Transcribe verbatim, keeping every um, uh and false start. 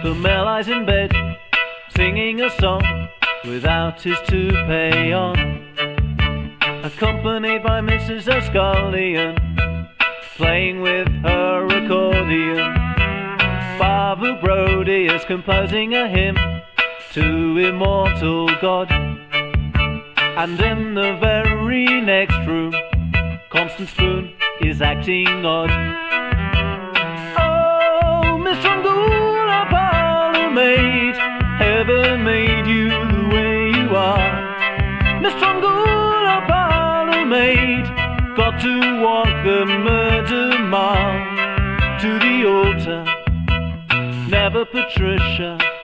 Camel lies in bed, singing a song without his toupee on, accompanied by Missus O'Scullion, playing with her accordion. Father Brodie is composing a hymn to immortal God, and in the very next room Constance Spoon is acting odd. Oh, Miss Trungula, parlour maid, heaven made you the way you are. Miss Trungula, parlour maid, got to walk the murder mile to the altar. Never Patricia,